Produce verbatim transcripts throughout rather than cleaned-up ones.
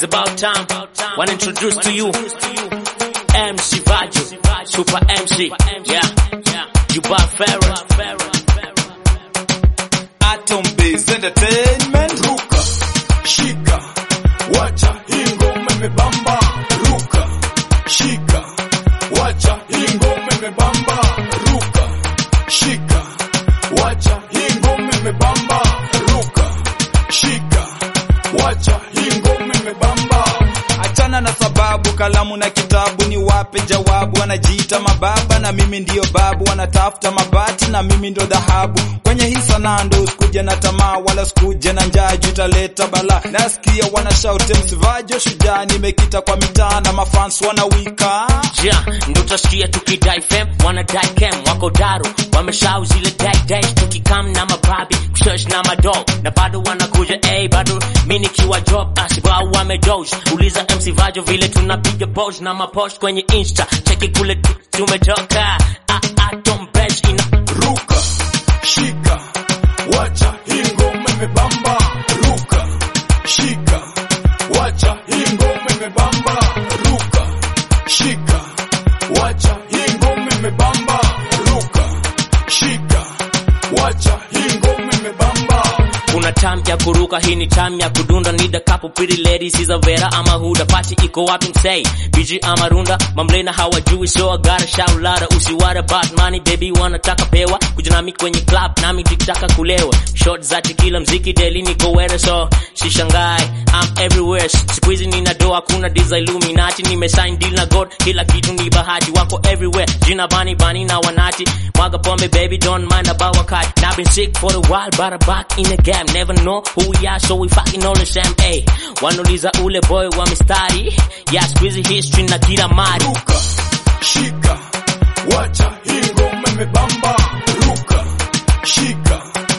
about time. Wanna introduce to you M C Vajo, Super M C, yeah, Juba Ferrer, Atom Base Entertainment. Ruka, shika, wacha hii ngoma imebamba. Ruka, shika, wacha hii ngoma imebamba. Ruka, shika, wacha hii ngoma imebamba. Ruka, shika, wacha hii ngoma imebamba. Achana na sababu, kalamu na kitabu ni wape jawabu. Wanajiita mababa na mimi ndio babu, wanatafuta mabati na mimi ndio dhahabu. Kwenye hii sanaa ndo usikuje na tamaa, wala sikuje na njaa, jutaleta bala. Nasikia wana shout M C Vajo shujaa, nimekita kwa mitaa na mafans wanawika. Yeah, ndo utasikia tukidai fem, wanadai kem, wako daru, wameshau zile dai dai, tukikam na mababi, kusearch na madog, na bado wanakuja, eh, bado mini kiwa job, asibau wamedoge, uliza M C Vajo vile tunapiga pose na mapost kwenye Insta, cheki kule tumetoka, ah, Atom Base ina Ruka, shika, wacha hii ngoma imebamba. Ruka, shika, wacha hii ngoma imebamba. Ruka, shika, wacha hii ngoma imebamba. Ruka, shika, wacha hii ngoma imebamba. kuna time ya kuruka, hii ni time ya kudunda. Need a couple pretty ladies, is a vera ama huda. Party iko wapi msay, B G ama runda. Mamlena hawajui so I gotta shout louder. Usiware about money baby, wanataka pewa. Kujinami kwenye club, nami tikitaka kulewa. Short za tequila, mziki daily niko were so sishangai, I'm everywhere. Squeezing nina doa, kuna diza Illuminati. Nimesign deal na God, kila kitu ni bahati. Wako everywhere, jina bani bani na wanati. Mwaga pombe baby, don't mind about wakati. Now been sick for a while, but I'm back in the game. Never know who we are, so we fucking all the same. Ay, wanauliza ule boy wa mistari, yeah, squeeze history na kila mari. Ruka, shika, wacha hii ngoma imebamba. Ruka, shika,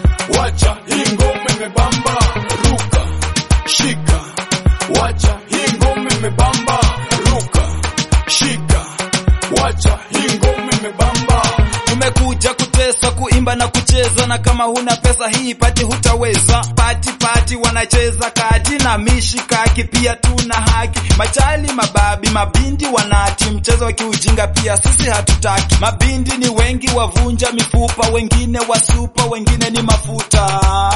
wacha hii ngoma imebamba. Ruka, shika, wacha hii ngoma imebamba. Ruka, shika, wacha hii ngoma imebamba. Tumekuja kutesa, kuimba na kucheza, na kama huna pesa hii pati hutaweza. Pati pati wanacheza kati na mishikaki, pia tuna haki. Machali mababi mabindi wanati, mchezo wa kiujinga pia sisi hatutaki. Mabindi ni wengi wavunja mifupa, wengine wasupa, wengine ni mafuta.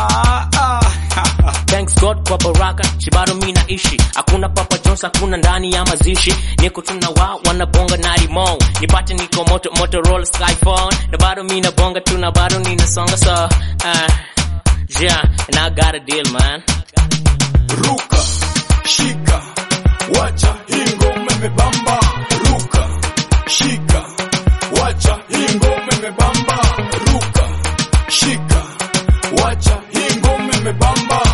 ah. Thanks God kwa baraka, shibado mi naishi. Hakuna Papa Jones, hakuna ndani ya mazishi. Niko tuna wao, wanabonga na limau. Nipate niko moto, Motorola Skyphone. Na bado mi nabonga, tuna bado nina songa so uh, yeah, and I got a deal man. Ruka, shika, wacha hii ngoma imebamba. Ruka, shika, wacha hii ngoma imebamba. Ruka, shika, wacha hii ngoma imebamba.